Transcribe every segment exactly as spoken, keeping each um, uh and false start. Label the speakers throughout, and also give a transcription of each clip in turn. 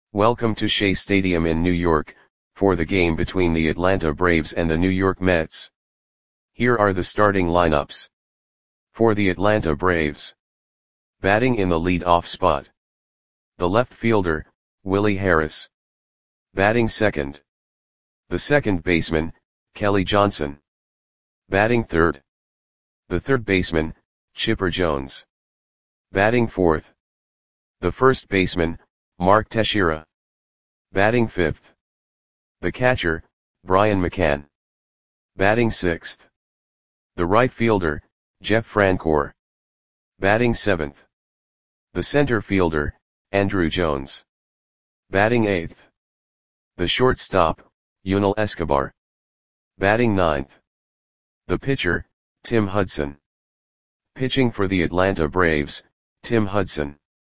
Speaker 1: Welcome to Shea Stadium in New York, for the game between the Atlanta Braves and the New York Mets. Here are the starting lineups. For the Atlanta Braves. Batting in the lead-off spot. The left fielder, Willie Harris. Batting second. The second baseman, Kelly Johnson. Batting third. The third baseman, Chipper Jones. Batting fourth. The first baseman, Mark Teixeira. Batting fifth. The catcher, Brian McCann. Batting sixth. The right fielder, Jeff Francoeur. Batting seventh. The center fielder, Andruw Jones. Batting eighth. The shortstop, Yunel Escobar. Batting ninth. The pitcher, Tim Hudson. Pitching for the Atlanta Braves, Tim Hudson.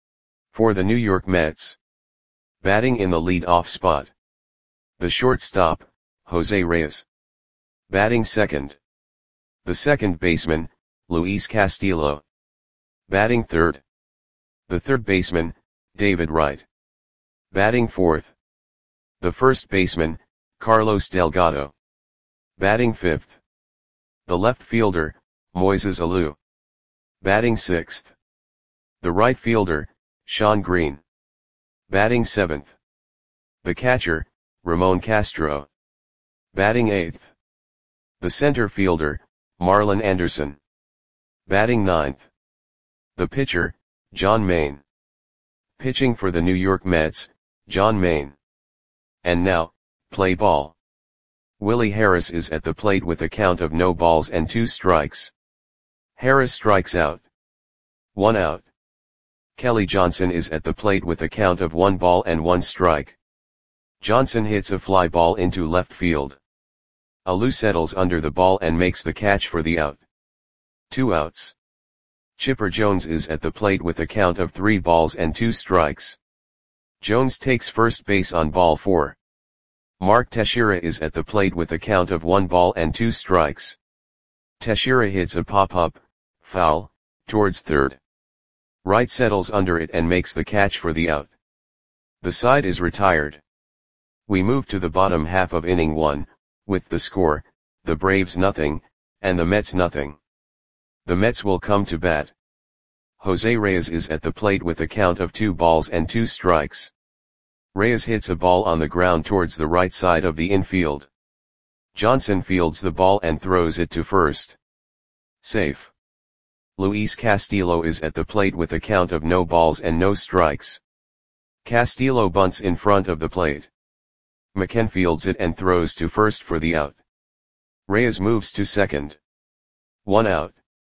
Speaker 1: For the New York Mets. Batting in the lead-off spot. The shortstop, Jose Reyes. Batting second. The second baseman, Luis Castillo. Batting third. The third baseman, David Wright. Batting fourth. The first baseman, Carlos Delgado. Batting fifth. The left fielder, Moises Alou. Batting sixth. The right fielder, Shawn Green. Batting seventh. The catcher, Ramon Castro. Batting eighth. The center fielder, Marlon Anderson. Batting ninth. The pitcher, John Maine. Pitching for the New York Mets, John Maine. And now, play ball. Willie Harris is at the plate with a count of no balls and two strikes. Harris strikes out. One out. Kelly Johnson is at the plate with a count of one ball and one strike. Johnson hits a fly ball into left field. Alou settles under the ball and makes the catch for the out. Two outs. Chipper Jones is at the plate with a count of three balls and two strikes. Jones takes first base on ball four. Mark Teixeira is at the plate with a count of one ball and two strikes. Teixeira hits a pop-up, foul, towards third. Wright settles under it and makes the catch for the out. The side is retired. We move to the bottom half of inning one, with the score, the Braves nothing, and the Mets nothing. The Mets will come to bat. Jose Reyes is at the plate with a count of two balls and two strikes. Reyes hits a ball on the ground towards the right side of the infield. Johnson fields the ball and throws it to first. Safe. Luis Castillo is at the plate with a count of no balls and no strikes. Castillo bunts in front of the plate. McCann fields it and throws to first for the out. Reyes moves to second. One out.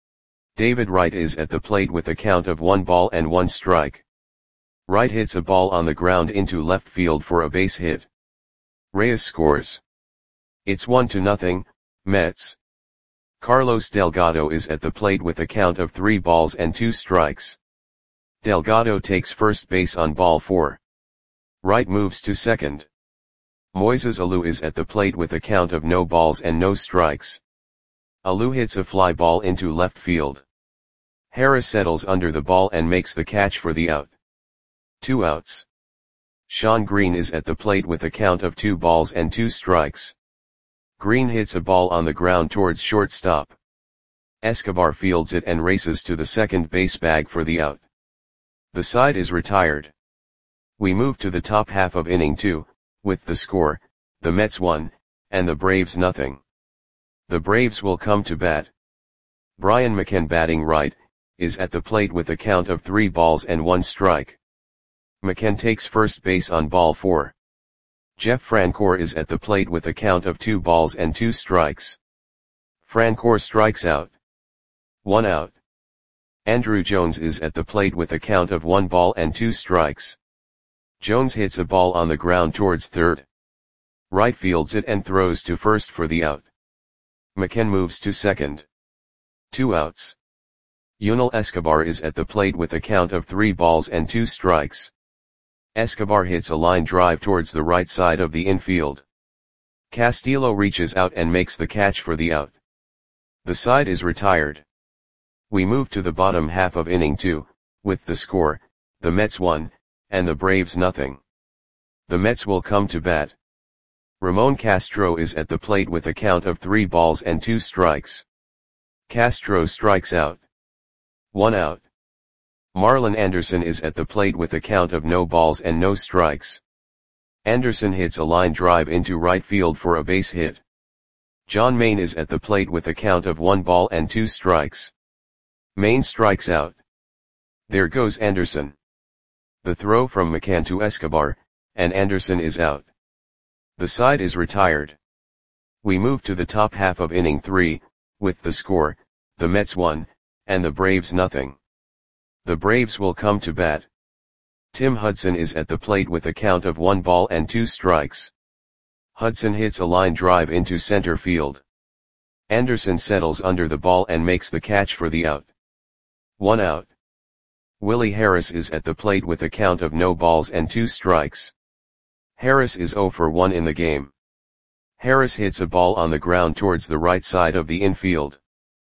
Speaker 1: David Wright is at the plate with a count of one ball and one strike. Wright hits a ball on the ground into left field for a base hit. Reyes scores. It's one to nothing, Mets. Carlos Delgado is at the plate with a count of three balls and two strikes. Delgado takes first base on ball four. Wright moves to second. Moises Alou is at the plate with a count of no balls and no strikes. Alou hits a fly ball into left field. Harris settles under the ball and makes the catch for the out. Two outs. Shawn Green is at the plate with a count of two balls and two strikes. Green hits a ball on the ground towards shortstop. Escobar fields it and races to the second base bag for the out. The side is retired. We move to the top half of inning two, with the score, the Mets one, and the Braves nothing. The Braves will come to bat. Brian McCann batting right, is at the plate with a count of three balls and one strike. McCann takes first base on ball four. Jeff Francoeur is at the plate with a count of two balls and two strikes. Francoeur strikes out. One out. Andruw Jones is at the plate with a count of one ball and two strikes. Jones hits a ball on the ground towards third. Wright fields it and throws to first for the out. McCann moves to second. Two outs. Yunel Escobar is at the plate with a count of three balls and two strikes. Escobar hits a line drive towards the right side of the infield. Castillo reaches out and makes the catch for the out. The side is retired. We move to the bottom half of inning two, with the score, the Mets one, and the Braves nothing. The Mets will come to bat. Ramon Castro is at the plate with a count of three balls and two strikes. Castro strikes out. One out. Marlon Anderson is at the plate with a count of no balls and no strikes. Anderson hits a line drive into right field for a base hit. John Maine is at the plate with a count of one ball and two strikes. Maine strikes out. There goes Anderson. The throw from McCann to Escobar, and Anderson is out. The side is retired. We move to the top half of inning three, with the score, the Mets one, and the Braves nothing. The Braves will come to bat. Tim Hudson is at the plate with a count of one ball and two strikes. Hudson hits a line drive into center field. Anderson settles under the ball and makes the catch for the out. One out. Willie Harris is at the plate with a count of no balls and two strikes. Harris is zero for one in the game. Harris hits a ball on the ground towards the right side of the infield.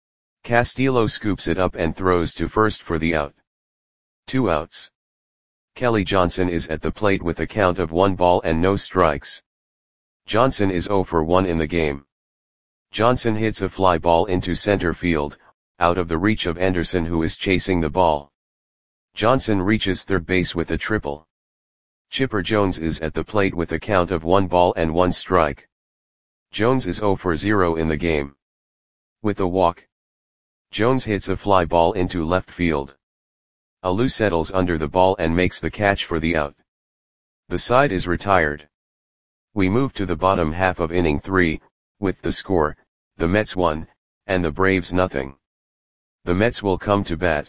Speaker 1: Castillo scoops it up and throws to first for the out. Two outs. Kelly Johnson is at the plate with a count of one ball and no strikes. Johnson is zero for one in the game. Johnson hits a fly ball into center field, out of the reach of Anderson, who is chasing the ball. Johnson reaches third base with a triple. Chipper Jones is at the plate with a count of one ball and one strike. Jones is zero for zero in the game. With a walk, Jones hits a fly ball into left field. Alou settles under the ball and makes the catch for the out. The side is retired. We move to the bottom half of inning three, with the score, the Mets one, and the Braves nothing. The Mets will come to bat.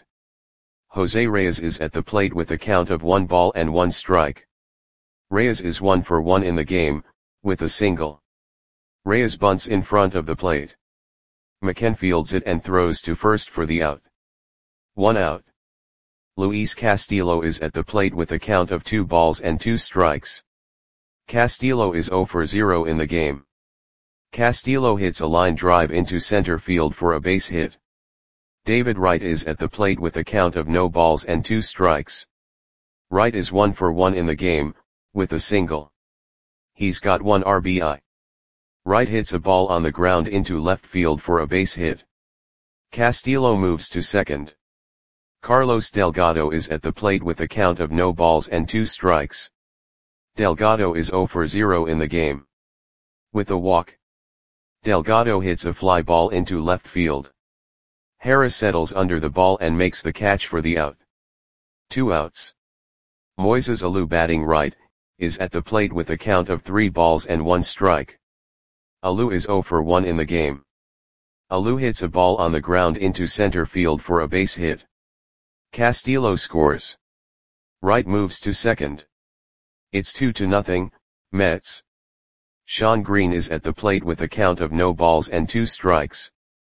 Speaker 1: Jose Reyes is at the plate with a count of one ball and one strike. Reyes is one for one in the game, with a single. Reyes bunts in front of the plate. McCann fields it and throws to first for the out. One out. Luis Castillo is at the plate with a count of two balls and two strikes. Castillo is zero for zero in the game. Castillo hits a line drive into center field for a base hit. David Wright is at the plate with a count of no balls and two strikes. Wright is one for one in the game, with a single. He's got one R B I. Wright hits a ball on the ground into left field for a base hit. Castillo moves to second. Carlos Delgado is at the plate with a count of no balls and two strikes. Delgado is zero for zero in the game. With a walk, Delgado hits a fly ball into left field. Harris settles under the ball and makes the catch for the out. Two outs. Moises Alou, batting right, is at the plate with a count of three balls and one strike. Alou is zero for one in the game. Alou hits a ball on the ground into center field for a base hit. Castillo scores. Wright moves to second. It's two to nothing, Mets. Sean Green is at the plate with a count of no balls and two strikes.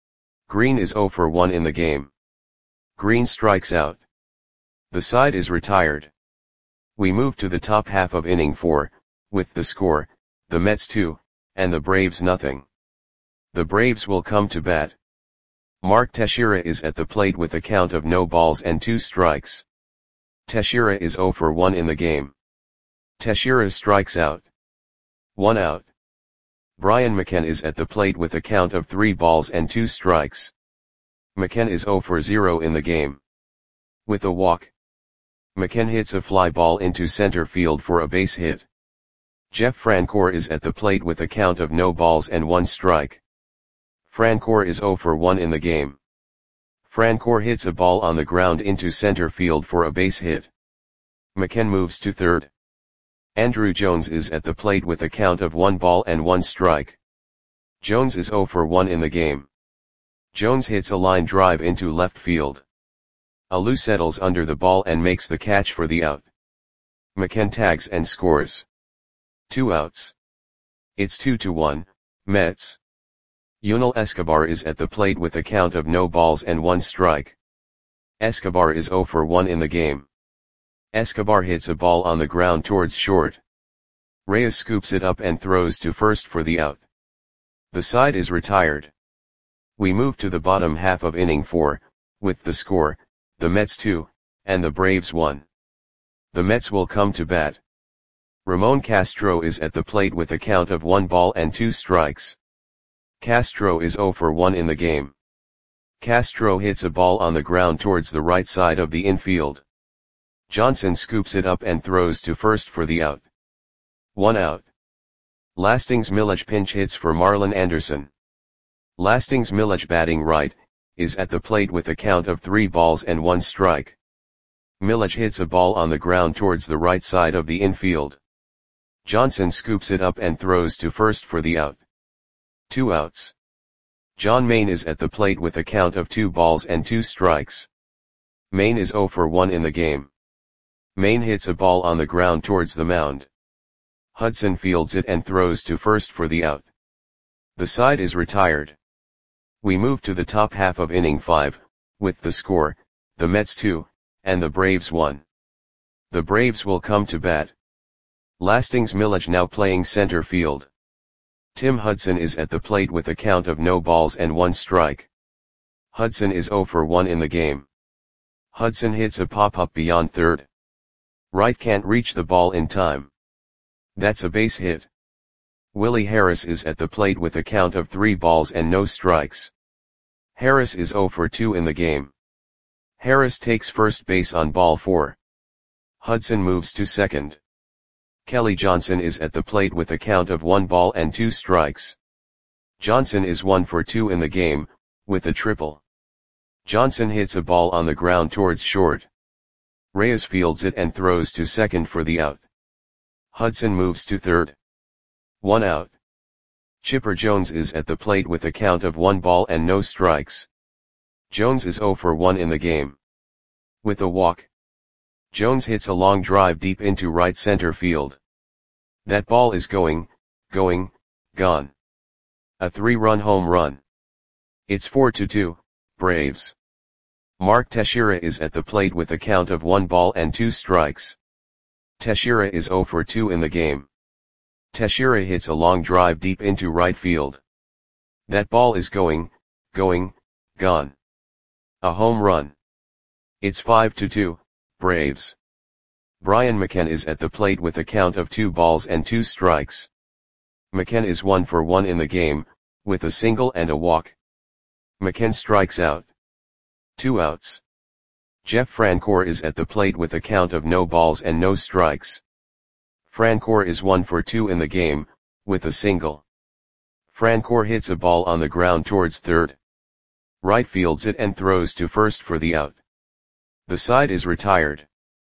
Speaker 1: Green is zero for one in the game. Green strikes out. The side is retired. We move to the top half of inning four, with the score, the Mets two, and the Braves nothing. The Braves will come to bat. Mark Teixeira is at the plate with a count of no balls and two strikes. Teixeira is zero for one in the game. Teixeira strikes out. One out. Brian McCann is at the plate with a count of three balls and two strikes. McCann is zero for zero in the game. With a walk, McCann hits a fly ball into center field for a base hit. Jeff Francoeur is at the plate with a count of no balls and one strike. Francoeur is zero for one in the game. Francoeur hits a ball on the ground into center field for a base hit. McCann moves to third. Andruw Jones is at the plate with a count of one ball and one strike. Jones is zero for one in the game. Jones hits a line drive into left field. Alou settles under the ball and makes the catch for the out. McCann tags and scores. Two outs. It's two to one, Mets. Yunel Escobar is at the plate with a count of no balls and one strike. Escobar is zero for one in the game. Escobar hits a ball on the ground towards short. Reyes scoops it up and throws to first for the out. The side is retired. We move to the bottom half of inning four, with the score, the Mets two, and the Braves one. The Mets will come to bat. Ramon Castro is at the plate with a count of one ball and two strikes. Castro is zero for one in the game. Castro hits a ball on the ground towards the right side of the infield. Johnson scoops it up and throws to first for the out. One out. Lastings Milledge pinch hits for Marlon Anderson. Lastings Milledge, batting right, is at the plate with a count of three balls and one strike. Milledge hits a ball on the ground towards the right side of the infield. Johnson scoops it up and throws to first for the out. Two outs. John Main is at the plate with a count of two balls and two strikes. Main is zero for one in the game. Main hits a ball on the ground towards the mound. Hudson fields it and throws to first for the out. The side is retired. We move to the top half of inning five, with the score, the Mets two, and the Braves one. The Braves will come to bat. Lastings Milledge now playing center field. Tim Hudson is at the plate with a count of no balls and one strike. Hudson is zero for one in the game. Hudson hits a pop-up beyond third. Right can't reach the ball in time. That's a base hit. Willie Harris is at the plate with a count of three balls and no strikes. Harris is zero for two in the game. Harris takes first base on ball four. Hudson moves to second. Kelly Johnson is at the plate with a count of one ball and two strikes. Johnson is one for two in the game, with a triple. Johnson hits a ball on the ground towards short. Reyes fields it and throws to second for the out. Hudson moves to third. One out. Chipper Jones is at the plate with a count of one ball and no strikes. Jones is zero for one in the game. With a walk. Jones hits a long drive deep into right center field. That ball is going, going, gone. A three-run home run. It's four to two, Braves. Mark Teixeira is at the plate with a count of one ball and two strikes. Teixeira is zero for two in the game. Teixeira hits a long drive deep into right field. That ball is going, going, gone. A home run. It's five to two, Braves. Brian McCann is at the plate with a count of two balls and two strikes. McCann is one for one in the game, with a single and a walk. McCann strikes out. Two outs. Jeff Francoeur is at the plate with a count of no balls and no strikes. Francoeur is one for two in the game, with a single. Francoeur hits a ball on the ground towards third. Right fields it and throws to first for the out. The side is retired.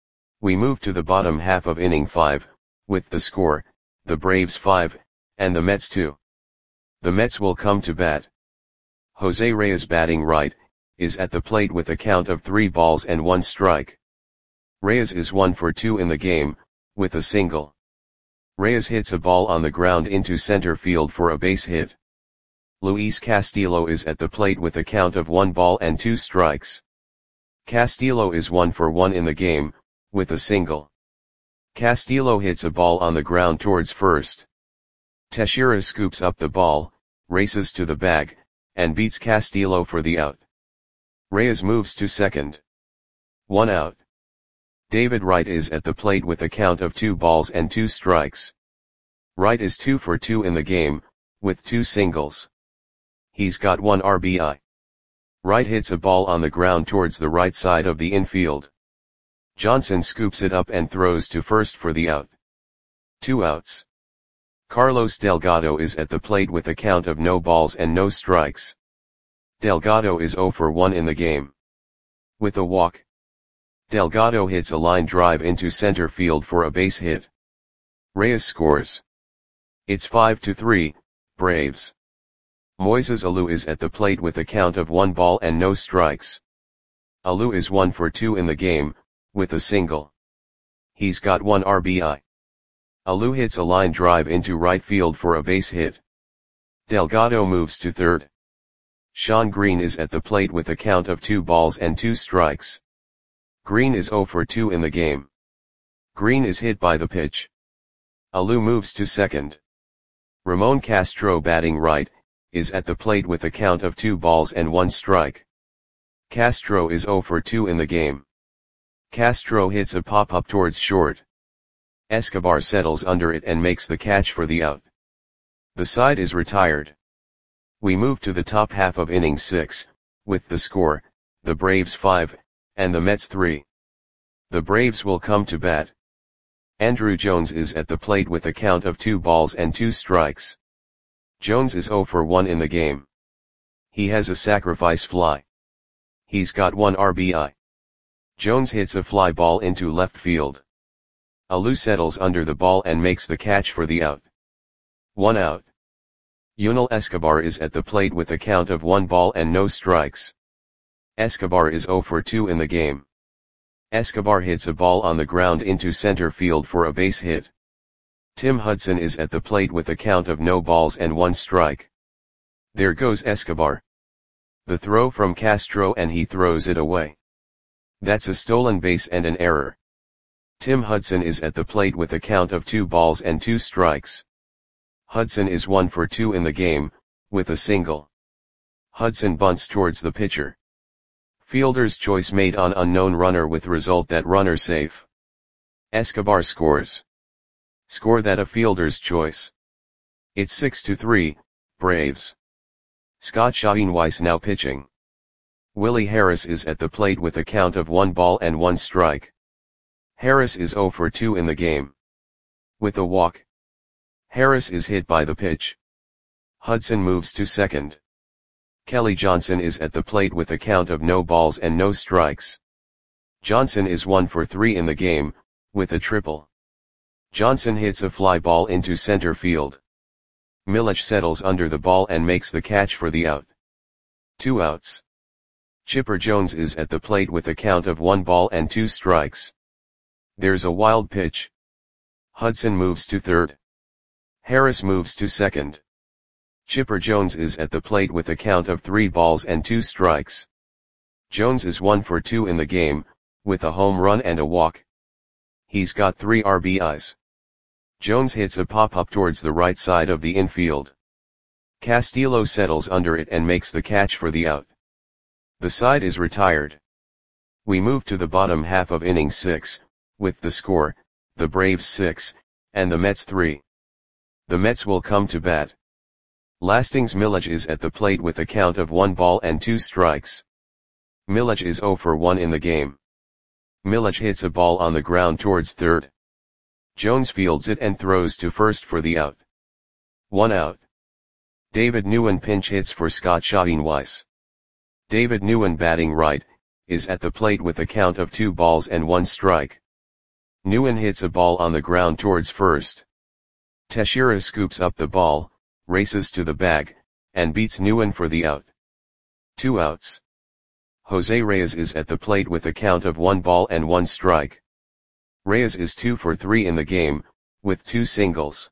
Speaker 1: We move to the bottom half of inning five, with the score, the Braves five, and the Mets two. The Mets will come to bat. Jose Reyes, batting right, is at the plate with a count of three balls and one strike. Reyes is one for two in the game, with a single. Reyes hits a ball on the ground into center field for a base hit. Luis Castillo is at the plate with a count of one ball and two strikes. Castillo is one for one in the game, with a single. Castillo hits a ball on the ground towards first. Teixeira scoops up the ball, races to the bag, and beats Castillo for the out. Reyes moves to second. One out. David Wright is at the plate with a count of two balls and two strikes. Wright is two for two in the game, with two singles. He's got one R B I. Wright hits a ball on the ground towards the right side of the infield. Johnson scoops it up and throws to first for the out. Two outs. Carlos Delgado is at the plate with a count of no balls and no strikes. Delgado is zero for one in the game. With a walk. Delgado hits a line drive into center field for a base hit. Reyes scores. It's five to three, Braves. Moises Alou is at the plate with a count of one ball and no strikes. Alou is one for two in the game, with a single. He's got one R B I. Alou hits a line drive into right field for a base hit. Delgado moves to third. Sean Green is at the plate with a count of two balls and two strikes. Green is zero for two in the game. Green is hit by the pitch. Alou moves to second. Ramon Castro, batting right, is at the plate with a count of two balls and one strike. Castro is zero for two in the game. Castro hits a pop-up towards short. Escobar settles under it and makes the catch for the out. The side is retired. We move to the top half of inning six, with the score, the Braves five, and the Mets three. The Braves will come to bat. Andruw Jones is at the plate with a count of two balls and two strikes. Jones is oh for one in the game. He has a sacrifice fly. He's got one R B I. Jones hits a fly ball into left field. Alou settles under the ball and makes the catch for the out. One out. Yunel Escobar is at the plate with a count of one ball and no strikes. Escobar is oh for two in the game. Escobar hits a ball on the ground into center field for a base hit. Tim Hudson is at the plate with a count of no balls and one strike. There goes Escobar. The throw from Castro and he throws it away. That's a stolen base and an error. Tim Hudson is at the plate with a count of two balls and two strikes. Hudson is one for two in the game, with a single. Hudson bunts towards the pitcher. Fielder's choice made on unknown runner with result that runner safe. Escobar scores. Score that a fielder's choice. It's six to three, Braves. Scott Schoenweiss now pitching. Willie Harris is at the plate with a count of one ball and one strike. Harris is oh for two in the game. With a walk. Harris is hit by the pitch. Hudson moves to second. Kelly Johnson is at the plate with a count of no balls and no strikes. Johnson is one for three in the game, with a triple. Johnson hits a fly ball into center field. Milich settles under the ball and makes the catch for the out. Two outs. Chipper Jones is at the plate with a count of one ball and two strikes. There's a wild pitch. Hudson moves to third. Harris moves to second. Chipper Jones is at the plate with a count of three balls and two strikes. Jones is one for two in the game, with a home run and a walk. He's got three R B Is. Jones hits a pop-up towards the right side of the infield. Castillo settles under it and makes the catch for the out. The side is retired. We move to the bottom half of inning six, with the score, the Braves six, and the Mets three. The Mets will come to bat. Lastings Milich is at the plate with a count of one ball and two strikes. Milich is oh for one in the game. Milich hits a ball on the ground towards third. Jones fields it and throws to first for the out. One out. David Nguyen pinch hits for Scott Schoenweiss. David Nguyen, batting right, is at the plate with a count of two balls and one strike. Nguyen hits a ball on the ground towards first. Teixeira scoops up the ball, races to the bag, and beats Nguyen for the out. Two outs. Jose Reyes is at the plate with a count of one ball and one strike. Reyes is two for three in the game, with two singles.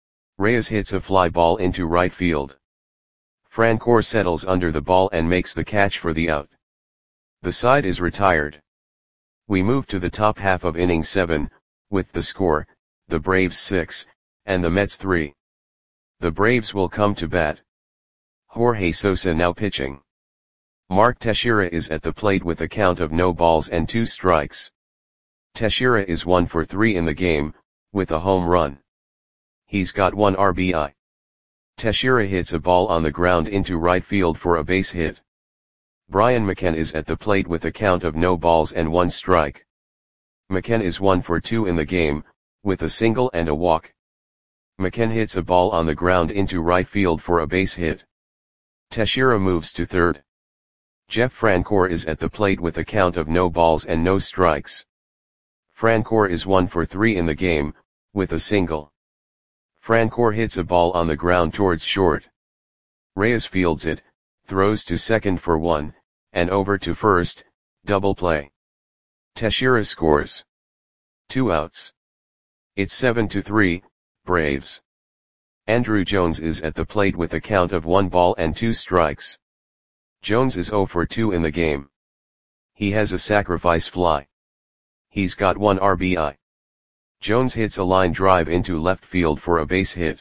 Speaker 1: Reyes hits a fly ball into right field. Francoeur settles under the ball and makes the catch for the out. The side is retired. We move to the top half of inning seven, with the score, the Braves six, and the Mets three. The Braves will come to bat. Jorge Sosa now pitching. Mark Teixeira is at the plate with a count of no balls and two strikes. Teixeira is one for three in the game, with a home run. He's got one R B I. Teixeira hits a ball on the ground into right field for a base hit. Brian McCann is at the plate with a count of no balls and one strike. McCann is one for two in the game, with a single and a walk. McCann hits a ball on the ground into right field for a base hit. Teixeira moves to third. Jeff Francoeur is at the plate with a count of no balls and no strikes. Francoeur is one for three in the game, with a single. Francoeur hits a ball on the ground towards short. Reyes fields it, throws to second for one, and over to first, double play. Teixeira scores. Two outs. It's seven to three, Braves. Andruw Jones is at the plate with a count of one ball and two strikes. Jones is oh for two in the game. He has a sacrifice fly. He's got one R B I. Jones hits a line drive into left field for a base hit.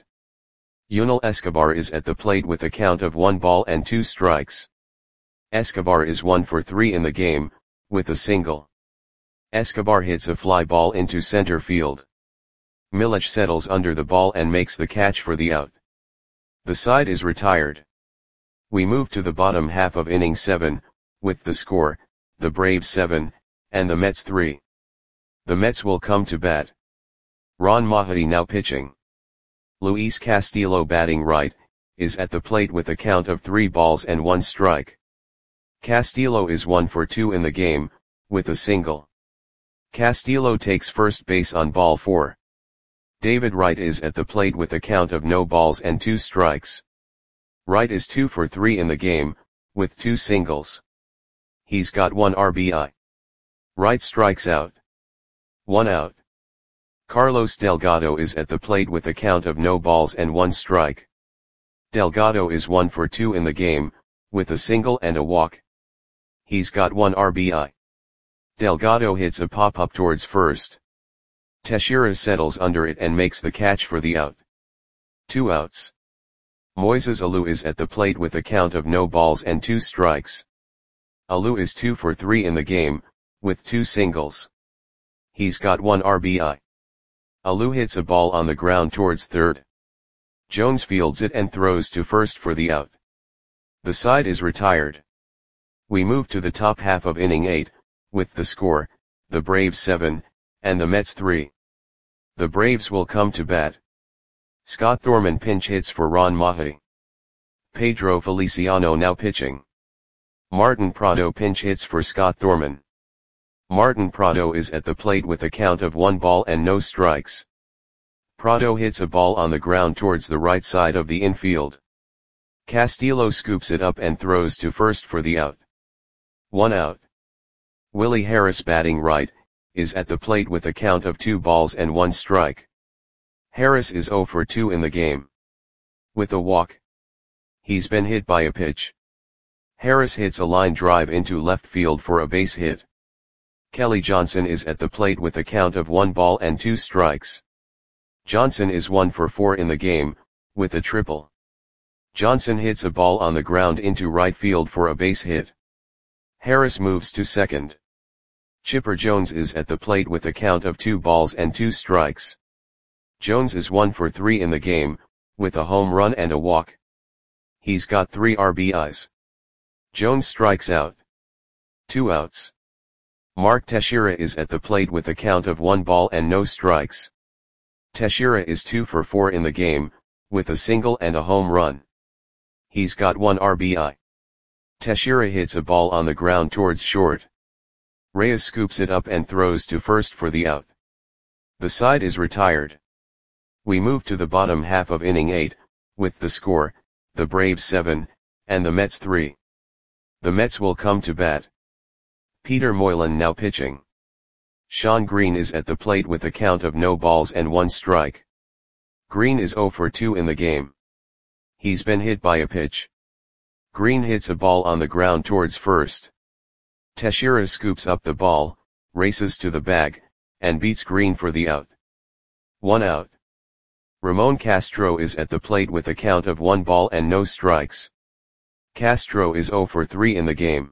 Speaker 1: Yunel Escobar is at the plate with a count of one ball and two strikes. Escobar is one for three in the game, with a single. Escobar hits a fly ball into center field. Milic settles under the ball and makes the catch for the out. The side is retired. We move to the bottom half of inning seven, with the score, the Braves seven, and the Mets three. The Mets will come to bat. Ron Mahetti now pitching. Luis Castillo batting right, is at the plate with a count of three balls and one strike. Castillo is one for two in the game, with a single. Castillo takes first base on ball four. David Wright is at the plate with a count of no balls and two strikes. Wright is two for three in the game, with two singles. He's got one R B I. Wright strikes out. One out. Carlos Delgado is at the plate with a count of no balls and one strike. Delgado is one for two in the game, with a single and a walk. He's got one R B I. Delgado hits a pop-up towards first. Teixeira settles under it and makes the catch for the out. Two outs. Moises Alou is at the plate with a count of no balls and two strikes. Alou is two for three in the game, with two singles. He's got one R B I. Alou hits a ball on the ground towards third. Jones fields it and throws to first for the out. The side is retired. We move to the top half of inning eight, with the score, the Braves seven, and the Mets three. The Braves will come to bat. Scott Thorman pinch hits for Ron Mahetti. Pedro Feliciano now pitching. Martin Prado pinch hits for Scott Thorman. Martin Prado is at the plate with a count of one ball and no strikes. Prado hits a ball on the ground towards the right side of the infield. Castillo scoops it up and throws to first for the out. One out. Willie Harris batting right, is at the plate with a count of two balls and one strike. Harris is zero for two in the game. With a walk. He's been hit by a pitch. Harris hits a line drive into left field for a base hit. Kelly Johnson is at the plate with a count of one ball and two strikes. Johnson is one for four in the game, with a triple. Johnson hits a ball on the ground into right field for a base hit. Harris moves to second. Chipper Jones is at the plate with a count of two balls and two strikes. Jones is one for three in the game, with a home run and a walk. He's got three R B Is. Jones strikes out. Two outs. Mark Teixeira is at the plate with a count of one ball and no strikes. Teixeira is two for four in the game, with a single and a home run. He's got one R B I. Teixeira hits a ball on the ground towards short. Reyes scoops it up and throws to first for the out. The side is retired. We move to the bottom half of inning eight, with the score, the Braves seven, and the Mets three. The Mets will come to bat. Peter Moylan now pitching. Sean Green is at the plate with a count of no balls and one strike. Green is zero for two in the game. He's been hit by a pitch. Green hits a ball on the ground towards first. Teixeira scoops up the ball, races to the bag, and beats Green for the out. One out. Ramon Castro is at the plate with a count of one ball and no strikes. Castro is zero for three in the game.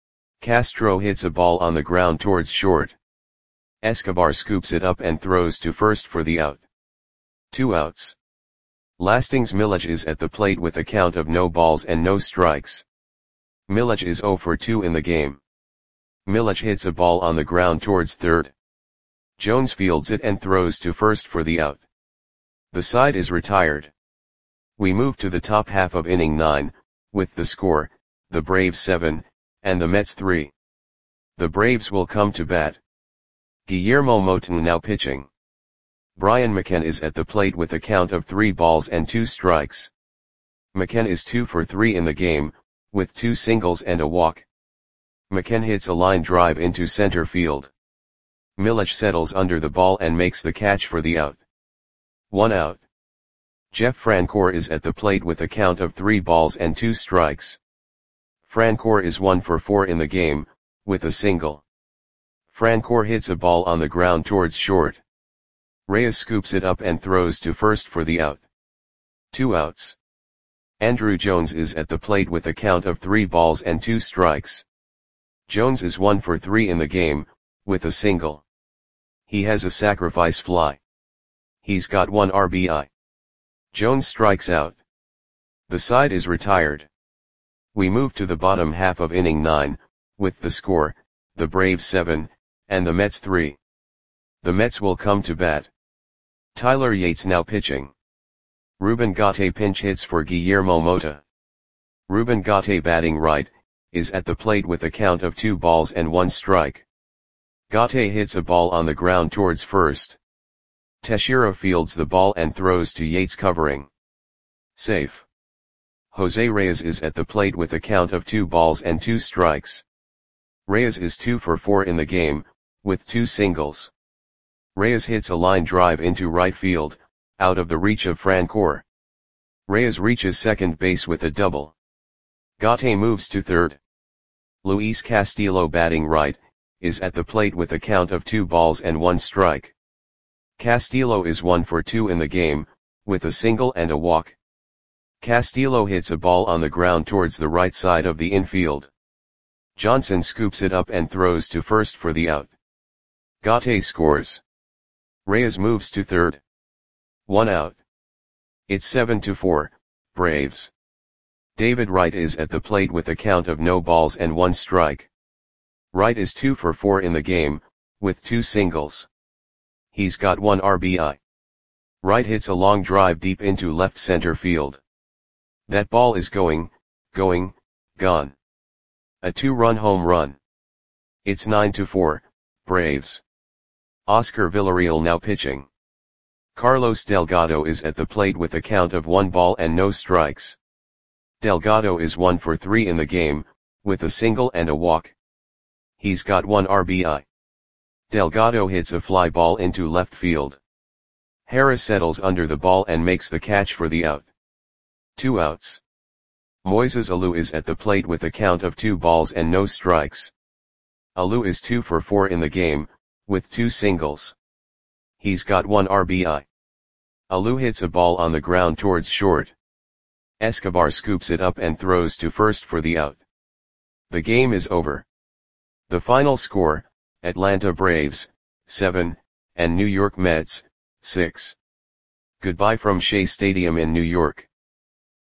Speaker 1: Castro hits a ball on the ground towards short. Escobar scoops it up and throws to first for the out. Two outs. Lastings Milic is at the plate with a count of no balls and no strikes. Milic is zero for two in the game. Milic hits a ball on the ground towards third. Jones fields it and throws to first for the out. The side is retired. We move to the top half of inning nine, with the score, the Braves seven, and the Mets three. The Braves will come to bat. Guillermo Moton now pitching. Brian McCann is at the plate with a count of three balls and two strikes. McCann is two for three in the game, with two singles and a walk. McCann hits a line drive into center field. Milic settles under the ball and makes the catch for the out. One out. Jeff Francoeur is at the plate with a count of three balls and two strikes. Francoeur is one for four in the game, with a single. Francoeur hits a ball on the ground towards short. Reyes scoops it up and throws to first for the out. Two outs. Andruw Jones is at the plate with a count of three balls and two strikes. Jones is one for three in the game, with a single. He has a sacrifice fly. He's got one R B I. Jones strikes out. The side is retired. We move to the bottom half of inning nine, with the score, the Braves seven, and the Mets three. The Mets will come to bat. Tyler Yates now pitching. Ruben Gate pinch hits for Guillermo Mota. Ruben Gate batting right, is at the plate with a count of two balls and one strike. Gate hits a ball on the ground towards first. Teixeira fields the ball and throws to Yates covering. Safe. Jose Reyes is at the plate with a count of two balls and two strikes. Reyes is two for four in the game, with two singles. Reyes hits a line drive into right field, out of the reach of Francoeur. Reyes reaches second base with a double. Gate moves to third. Luis Castillo batting right, is at the plate with a count of two balls and one strike. Castillo is one for two in the game, with a single and a walk. Castillo hits a ball on the ground towards the right side of the infield. Johnson scoops it up and throws to first for the out. Gate scores. Reyes moves to third. One out. It's seven to four, Braves. David Wright is at the plate with a count of no balls and one strike. Wright is two for four in the game, with two singles. He's got one R B I. Wright hits a long drive deep into left center field. That ball is going, going, gone. A two-run home run. It's nine to four, Braves. Oscar Villarreal now pitching. Carlos Delgado is at the plate with a count of one ball and no strikes. Delgado is one for three in the game, with a single and a walk. He's got one R B I. Delgado hits a fly ball into left field. Harris settles under the ball and makes the catch for the out. Two outs. Moises Alou is at the plate with a count of two balls and no strikes. Alou is two for four in the game, with two singles. He's got one R B I. Alou hits a ball on the ground towards short. Escobar scoops it up and throws to first for the out. The game is over. The final score, Atlanta Braves, seven, and New York Mets, six. Goodbye from Shea Stadium in New York.